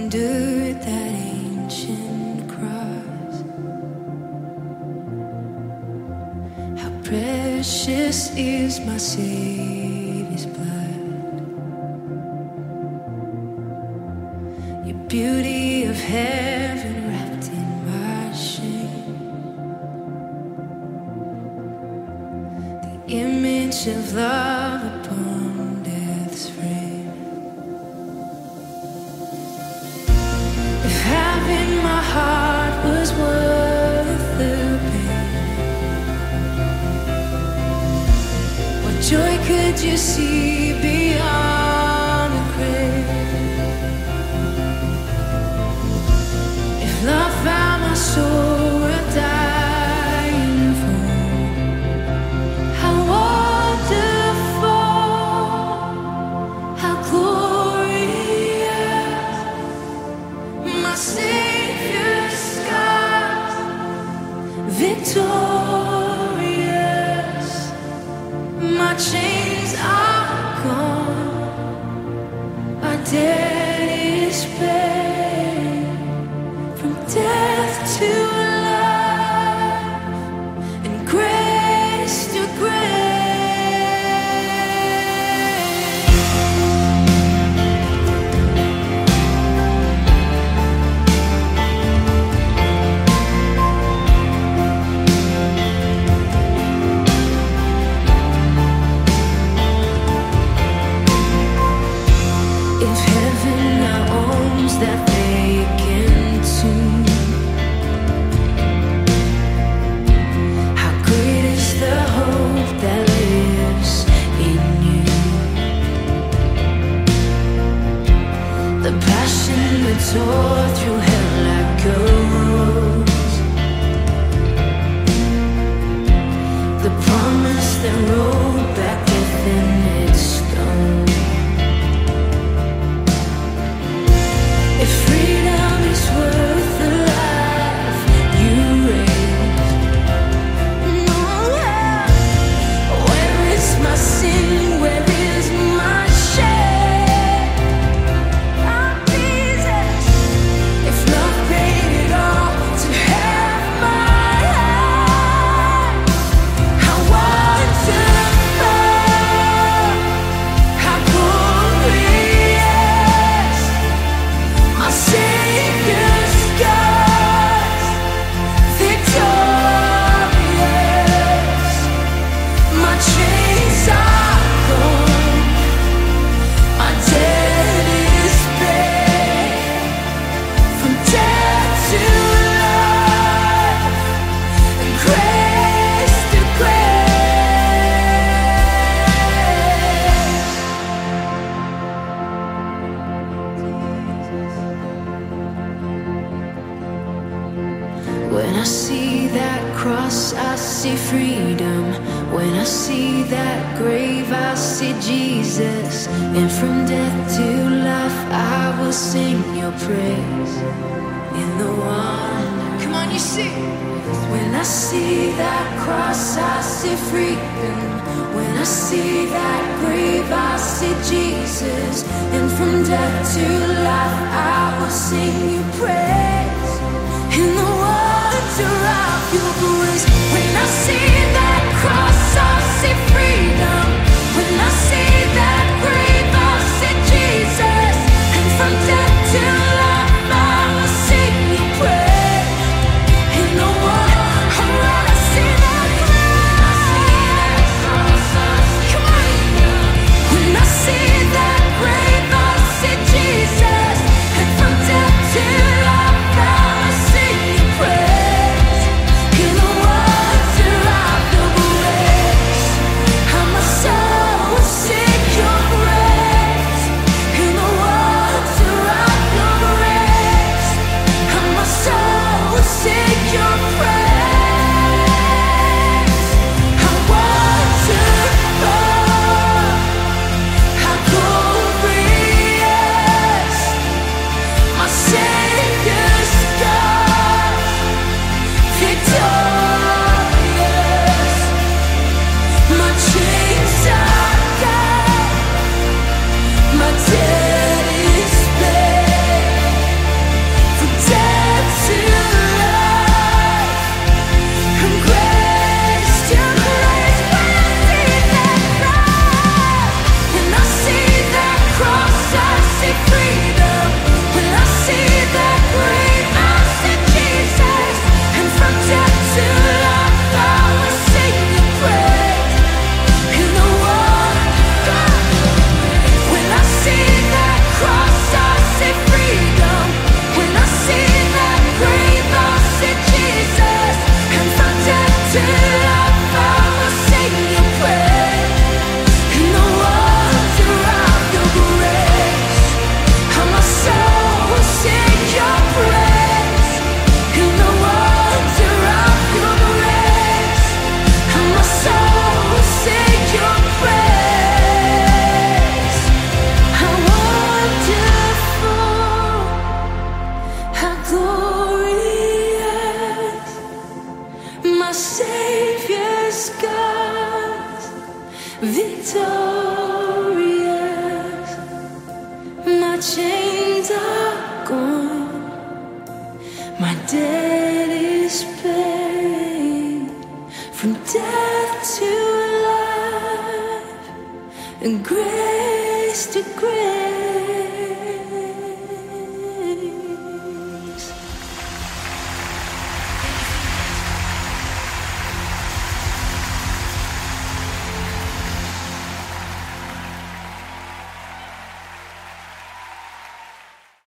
under that ancient cross. How precious is my Savior's blood. Your beauty of heaven wrapped in my shame. The image of love upon death's frame. If having my heart was worth the pain, what joy could you see beyond the grave? If love found my soul worth dying for, how wonderful, how glorious, my Savior's scars, victorious, my chains are gone, my debt is paid, from death to life, and grace to grace. If heaven now owns that vacant tomb, how great is the hope that lives in you. The passion that tore through hell like a rose, the promise that rolled back within its stone. If freedom is worth the life you raised, where is my sin? Where is my shame? Jesus, if love paid it all to have my life, how wonderful, how glorious, my Savior's scars, victorious, my chains are gone, my debt is paid, from death to life, and grace to When I see that cross, I see freedom. When I see that grave, I see Jesus. And from death to life, I will sing your praise. In the one, come on, you sing. When I see that cross, I see freedom. When I see that grave, I see Jesus. And from death to life, I will sing your praise. In the wonder of your grace. When I see that cross, I see freedom. When I see that grave, I see Jesus. And from death to life, I will sing your praise. In the wonder, when I see that cross, come on. When I see that grave, I see Jesus. And from death to life, I will sing your praise. In the wonder of your grace, I'm a chains are gone. My debt is paid. From death to life and grace to grace.